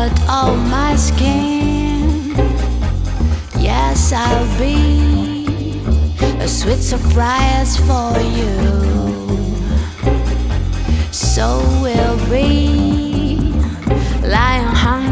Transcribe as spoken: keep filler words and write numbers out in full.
blood on my skin. Yes, I'll be a sweet surprise for you. So we'll be lying hungry